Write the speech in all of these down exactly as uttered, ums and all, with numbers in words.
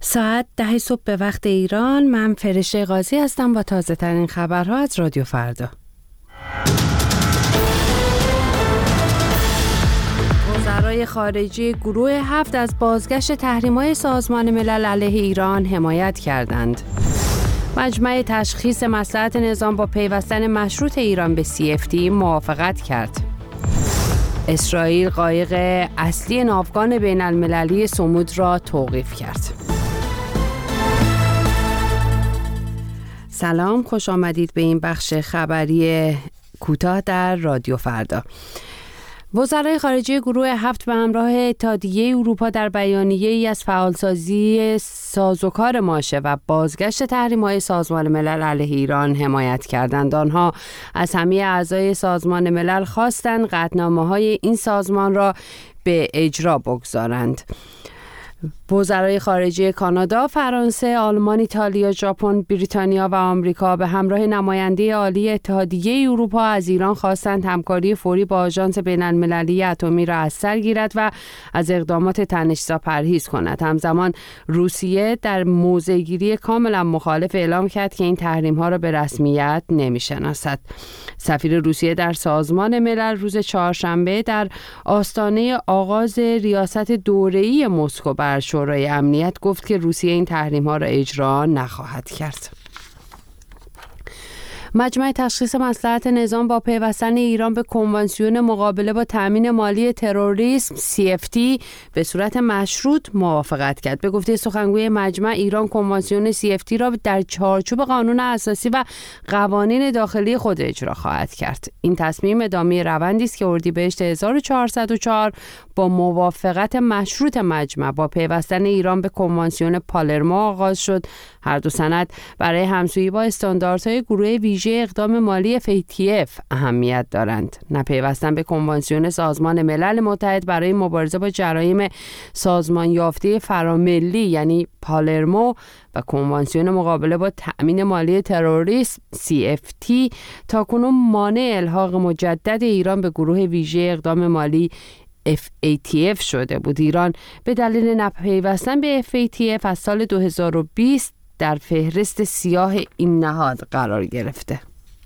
ساعت ده صبح به وقت ایران. من فرشته قاضی هستم با تازه ترین خبرها از رادیو فردا. وزرای خارجه گروه هفت از بازگشت تحریم‌های سازمان ملل علیه ایران حمایت کردند. مجمع تشخیص مصلحت نظام با پیوستن مشروط ایران به سی اف تی موافقت کرد. اسرائیل قایق اصلی ناوگان بین المللی صمود را توقیف کرد. سلام، خوش آمدید به این بخش خبری کوتاه در رادیو فردا. وزرای خارجه گروه هفت به همراه اتحادیه اروپا در بیانیه‌ای از فعالسازی سازوکار ماشه و بازگشت تحریم‌های سازمان ملل علیه ایران حمایت کردند. آنها از همه اعضای سازمان ملل خواستند قطعنامه‌های این سازمان را به اجرا بگذارند. وزرای خارجه کانادا، فرانسه، آلمان، ایتالیا، ژاپن، بریتانیا و آمریکا به همراه نماینده عالی اتحادیه اروپا از ایران خواستند همکاری فوری با آژانس بین‌المللی اتمی را از سر گیرد و از اقدامات تنش‌زا پرهیز کند. همزمان روسیه در موضع‌گیری کاملا مخالف اعلام کرد که این تحریم‌ها را به رسمیت نمی‌شناسد. سفیر روسیه در سازمان ملل روز چهارشنبه در آستانه آغاز ریاست دوره‌ای مسکو بر شورای امنیت گفت که روسیه این تحریم‌ها را اجرا نخواهد کرد. مجمع تشخیص مصلحت نظام با پیوستن ایران به کنوانسیون مقابله با تامین مالی تروریسم سی اف تی به صورت مشروط موافقت کرد. به گفته سخنگوی مجمع، ایران کنوانسیون سی اف تی را در چارچوب قانون اساسی و قوانین داخلی خود اجرا خواهد کرد. این تصمیم ادامه روندی است که اردیبهشت هزار و چهارصد و چهار با موافقت مشروط مجمع با پیوستن ایران به کنوانسیون پالرمو آغاز شد. هر دو سند برای همسویی با استانداردهای گروه ویژه اقدام مالی اف ای تی اف اهمیت دارند. نپیوستن به کنوانسیون سازمان ملل متحد برای مبارزه با جرایم سازمان یافته فراملی یعنی پالرمو و کنوانسیون مقابله با تأمین مالی تروریسم سی اف تی تاکنون مانع الحاق مجدد ایران به گروه ویژه اقدام مالی اف ای تی اف شده بود. ایران به دلیل نپیوستن به اف ای تی اف از سال دو هزار و بیست در فهرست سیاه این نهاد قرار گرفته.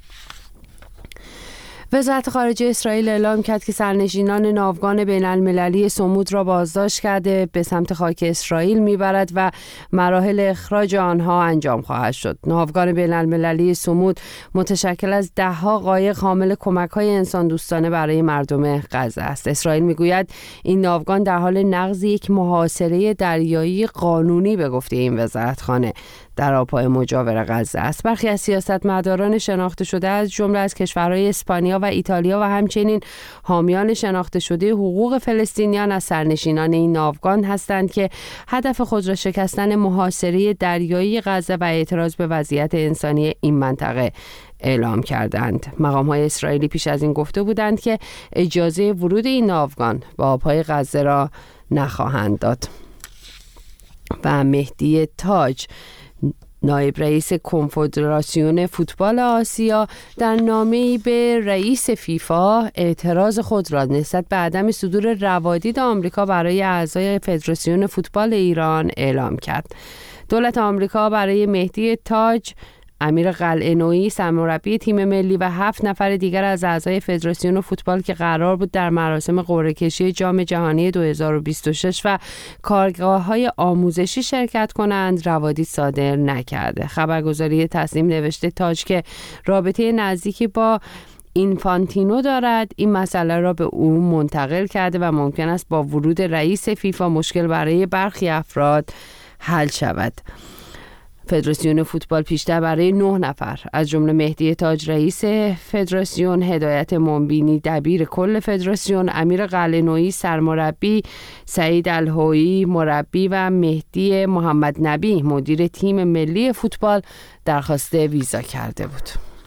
وزارت خارجه اسرائیل اعلام کرد که سرنشینان ناوگان بین المللی صمود را بازداشت کرده به سمت خاک اسرائیل میبرد و مراحل اخراج آنها انجام خواهد شد. ناوگان بین المللی صمود متشکل از ده ها قایق حامل کمک های انسان دوستانه برای مردم غزه است. اسرائیل میگوید این ناوگان در حال نقض یک محاصره دریایی قانونی به گفته این وزارتخانه در آبهای مجاور غزه است. برخی از سیاستمداران شناخته شده از جمله از کشورهای اسپانیا و ایتالیا و همچنین حامیان شناخته شده حقوق فلسطینیان از سرنشینان این ناوگان هستند که هدف خود را شکستن محاصره دریایی غزه و اعتراض به وضعیت انسانی این منطقه اعلام کردند. مقام‌های اسرائیلی پیش از این گفته بودند که اجازه ورود این ناوگان به آبهای غزه را نخواهند داد. و مهدی تاج، نایب رئیس کنفدراسیون فوتبال آسیا، در نامه‌ای به رئیس فیفا اعتراض خود را نسبت به عدم صدور روادید آمریکا برای اعضای فدراسیون فوتبال ایران اعلام کرد. دولت آمریکا برای مهدی تاج، امیر قلعه‌نویی سرمربی تیم ملی و هفت نفر دیگر از اعضای فدراسیون فوتبال که قرار بود در مراسم قرعه‌کشی جام جهانی دو هزار و بیست و شش و کارگاه‌های آموزشی شرکت کنند روادید صادر نکرده. خبرگزاری تصنیم نوشته تاج که رابطه نزدیکی با اینفانتینو دارد، این مسئله را به او منتقل کرده و ممکن است با ورود رئیس فیفا مشکل برای برخی افراد حل شود. فدراسیون فوتبال پیشتر برای نه نفر از جمله مهدی تاج رئیس فدراسیون، هدایت منبینی دبیر کل فدراسیون، امیر قلعه‌نویی سرمربی، سعید الهویی مربی و مهدی محمد نبی مدیر تیم ملی فوتبال درخواست ویزا کرده بود.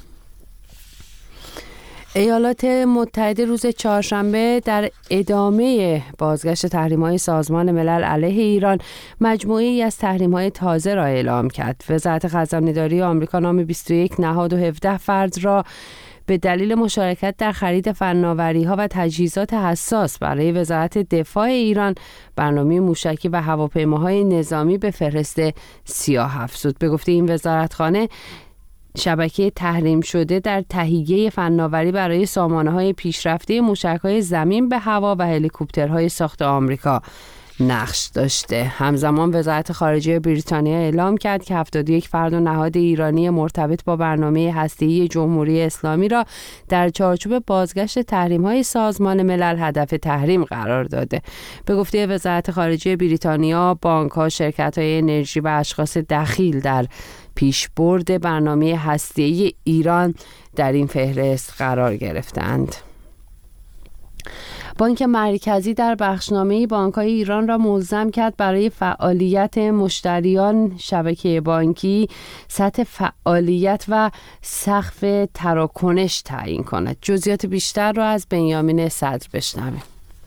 ایالات متحده روز چهارشنبه در ادامه بازگشت تحریم‌های سازمان ملل علیه ایران مجموعه‌ای از تحریم‌های تازه را اعلام کرد. وزارت خزانه‌داری آمریکا نام بیست و یک نهاد و هفده فرد را به دلیل مشارکت در خرید فناوری‌ها و تجهیزات حساس برای وزارت دفاع ایران برنامه موشکی و هواپیماهای نظامی به فهرست سیاه افزود. به گفته این وزارتخانه، شبکه تحریم شده در تهیه فناوری برای سامانه‌های پیشرفته موشک‌های زمین به هوا و هلیکوپترهای ساخت آمریکا نقش داشته. همزمان وزارت خارجه بریتانیا اعلام کرد که هفتاد و یک فرد و نهاد ایرانی مرتبط با برنامه هسته‌ای جمهوری اسلامی را در چارچوب بازگشت تحریم‌های سازمان ملل هدف تحریم قرار داده. به گفته وزارت خارجه بریتانیا، بانک‌ها، شرکت‌های انرژی و اشخاص دخیل در پیشبرد برنامه هسته‌ای ایران در این فهرست قرار گرفتند. بانک مرکزی در بخشنامه بانک‌های ایران را ملزم کرد برای فعالیت مشتریان شبکه بانکی سطح فعالیت و سقف تراکنش تعیین کند. جزئیات بیشتر را از بنیامین صدر بشنویم.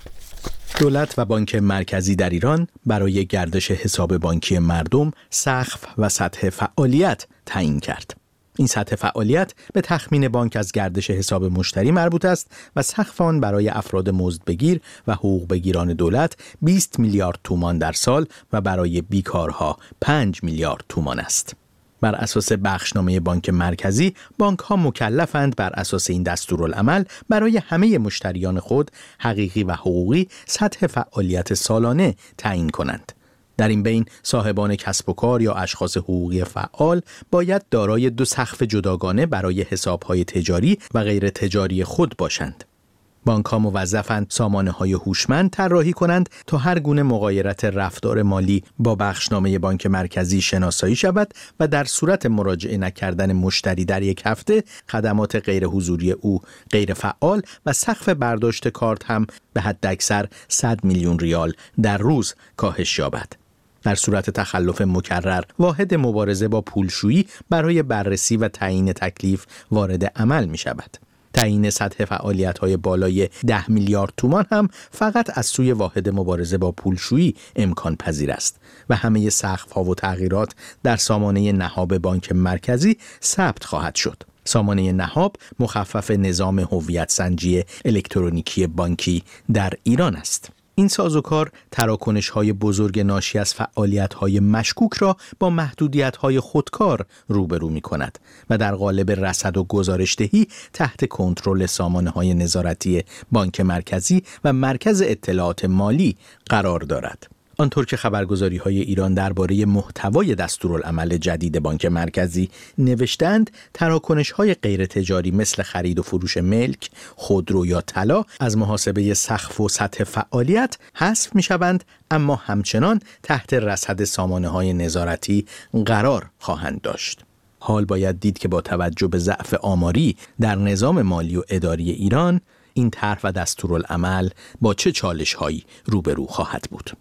دولت و بانک مرکزی در ایران برای گردش حساب بانکی مردم سقف و سطح فعالیت تعیین کرد. این سطح فعالیت به تخمین بانک از گردش حساب مشتری مربوط است و سقف آن برای افراد مزدبگیر و حقوق بگیران دولت بیست میلیارد تومان در سال و برای بیکارها پنج میلیارد تومان است. بر اساس بخشنامه بانک مرکزی، بانک‌ها مکلفند بر اساس این دستورالعمل برای همه مشتریان خود حقیقی و حقوقی سطح فعالیت سالانه تعیین کنند. در این بین صاحبان کسب و کار یا اشخاص حقوقی فعال باید دارای دو سقف جداگانه برای حساب‌های تجاری و غیر تجاری خود باشند. بانک‌ها موظفند سامانه‌های هوشمند طراحی کنند تا هر گونه مغایرت رفتار مالی با بخشنامه بانک مرکزی شناسایی شود و در صورت مراجعه نکردن مشتری در یک هفته خدمات غیر حضوری او غیر فعال و سقف برداشت کارت هم به حداکثر صد میلیون ریال در روز کاهش یابد. در صورت تخلف مکرر، واحد مبارزه با پولشویی برای بررسی و تعیین تکلیف وارد عمل می شود. تعیین سطح فعالیت‌های بالای ده میلیارد تومان هم فقط از سوی واحد مبارزه با پولشویی امکان پذیر است و همه سقف‌ها و تغییرات در سامانه نهاب بانک مرکزی ثبت خواهد شد. سامانه نهاب مخفف نظام هویت سنجی الکترونیکی بانکی در ایران است. این سازوکار تراکنش‌های بزرگ ناشی از فعالیت‌های مشکوک را با محدودیت‌های خودکار روبرو می‌کند و در قالب رصد و گزارش‌دهی تحت کنترل سامانه‌های نظارتی بانک مرکزی و مرکز اطلاعات مالی قرار دارد. آنطور که خبرگزاری‌های ایران درباره محتوای دستورالعمل جدید بانک مرکزی نوشتند، تراکنش‌های غیر تجاری مثل خرید و فروش ملک، خودرو یا طلا از محاسبه سقف و سطح فعالیت حذف می‌شوند، اما همچنان تحت رصد سامانه‌های نظارتی قرار خواهند داشت. حال باید دید که با توجه به ضعف آماری در نظام مالی و اداری ایران، این طرح و دستورالعمل با چه چالش‌هایی روبرو خواهد بود.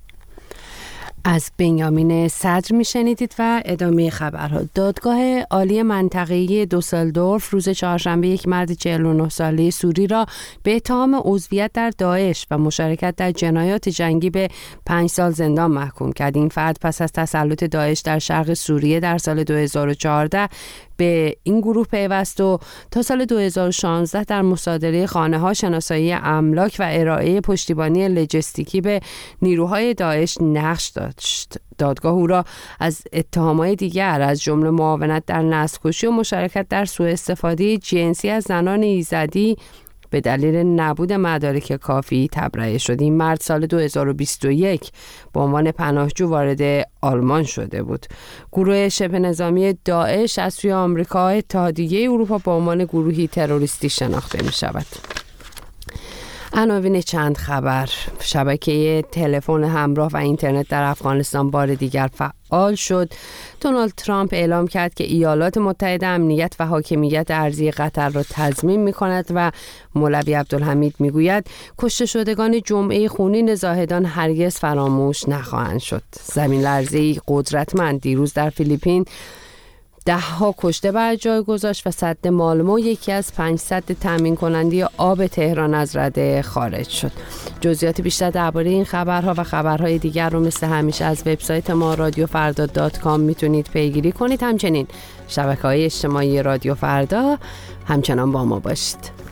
از بنیامین صدر میشنیدید و ادامه خبرها. دادگاه عالی منطقه‌ای دوسلدورف روز چهارشنبه یک مرد چهل و نه ساله سوری را به اتهام عضویت در داعش و مشارکت در جنایات جنگی به پنج سال زندان محکوم کرد. این فرد پس از تسلط داعش در شرق سوریه در سال دو هزار و چهارده به این گروه پیوست و تا سال دو هزار و شانزده در مصادره خانه‌ها، شناسایی املاک و ارائه پشتیبانی لوجستیکی به نیروهای داعش نقش داشت. دادگاه او را از اتهامات دیگر از جمله معاونت در نسل‌کشی و مشارکت در سوء استفاده جنسی از زنان ایزدی به دلیل نبود مدارک کافی تبرئه شد. این مرد سال دو هزار و بیست و یک به عنوان پناهجو وارد آلمان شده بود. گروه شبه نظامی داعش از سوی آمریکا، اتحادیه اروپا به عنوان گروهی تروریستی شناخته می شود. عناوین چند خبر. شبکه تلفن همراه و اینترنت در افغانستان بار دیگر فعال شد. دونالد ترامپ اعلام کرد که ایالات متحده امنیت و حاکمیت ارضی قطر را تضمین می‌کند و مولوی عبدالحمید می‌گوید کشته شدگان جمعه خونین زاهدان هرگز فراموش نخواهند شد. زمین لرزه‌ای قدرتمند دیروز در فیلیپین ده ها کشته بر جای گذاشت و سد مالمو یکی از پنج سد تامین کننده آب تهران از رده خارج شد. جزئیات بیشتر درباره این خبرها و خبرهای دیگر رو مثل همیشه از وبسایت ما رادیو فردا دات کام میتونید پیگیری کنید. همچنین شبکه‌های اجتماعی رادیو فردا، همچنان با ما باشید.